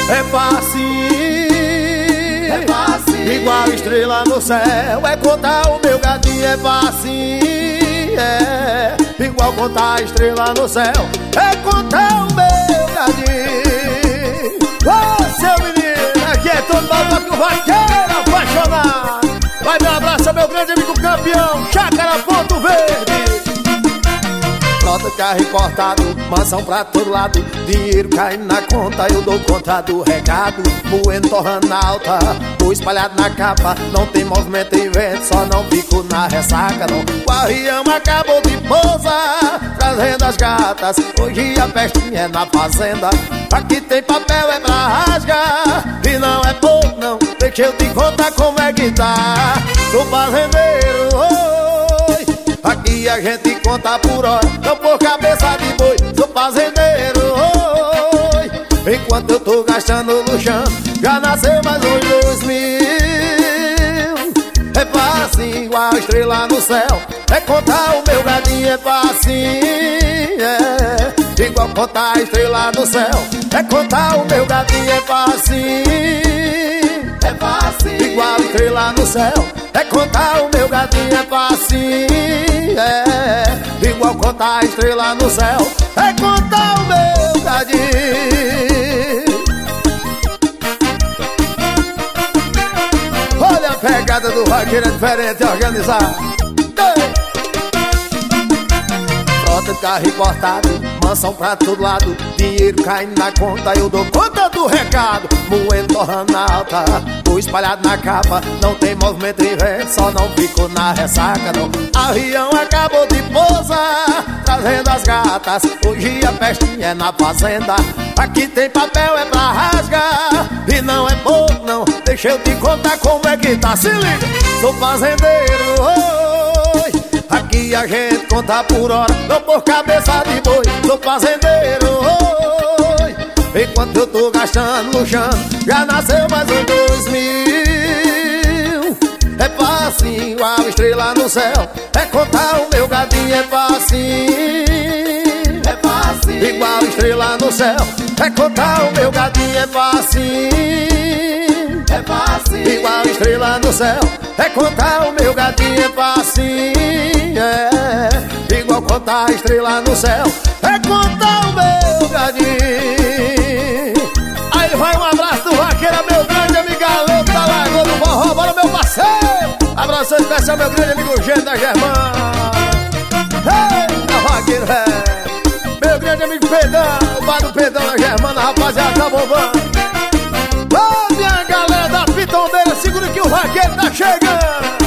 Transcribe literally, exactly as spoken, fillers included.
É facinho, é facinho, igual estrela no céu. É contar o meu gadinho, é facinho, é igual contar a estrela no céu. É contar o meu gadinho. Ô, seu menino, aqui é todo mundo que o vaqueiro apaixonado. Vai dar um abraço ao meu grande amigo campeão, Chácara Ponto Verde. Frota, carro importado, mansão pra todo lado, dinheiro caindo na conta, eu dou conta do recado. Moendo, torrando na alta, tô espalhado na capa. Não tem movimento e vento, só não fico na ressaca não. O arrião acabou de pousar, trazendo as gatas. Hoje a festinha é na fazenda. Aqui tem papel, é pra rasgar, e não é pouco não. Deixa eu te contar como é que tá. Sou fazendeiro, oi. Aqui a gente conta por hora, não por cabeça de boi. Sou fazendeiro, oi. Enquanto eu tô gastando no chão, já nasceu mais uns dois mil. É facinho, igual estrela no céu. É contar o meu gadinho, é facinho, é igual contar a estrela no céu. É contar o meu gadinho, é facinho, é facinho, igual estrela no céu. É contar o meu gadinho, é facinho, é igual contar a estrela no céu. É contar o meu gadinho. Olha a pegada do vaqueiro, é diferente, organizado. Frota de carro importado, mansão pra todo lado, dinheiro caindo na conta, eu dou conta do recado. Moendo, torrando na alta, tô espalhado na capa. Não tem movimento e vento, só não fico na ressaca não. Arrião acabou de pousar, trazendo as gatas. Hoje a festinha é na fazenda. Aqui tem papel, é pra rasgar, e não é pouco não. Deixa eu te contar como é que tá, se liga. Sou fazendeiro, oi. Aqui a gente conta por hora, não por cabeça de boi. Sou fazendeiro, oi. Enquanto eu tô gastando no chão, já nasceu mais um dois mil. É facinho, igual estrela no céu. É contar o meu gadinho, é facinho, é facinho, igual estrela no céu. É contar o meu gadinho, é facinho, é facinho, igual estrela no céu. É contar o meu gadinho, é facinho, é igual contar a estrela no céu. É contar o meu gadinho. Aí vai um abraço do vaqueiro, meu grande amigo Alô da Lagoa do Forró. Bora, meu parceiro. Abraço especial, meu grande amigo Gênio da Germana. Eita, vaqueiro, é meu grande amigo Pedão, o bar do Pedão da Germana, rapaziada, tá bombando. Ô, minha galera da Pitondeira, segura que o vaqueiro tá chegando.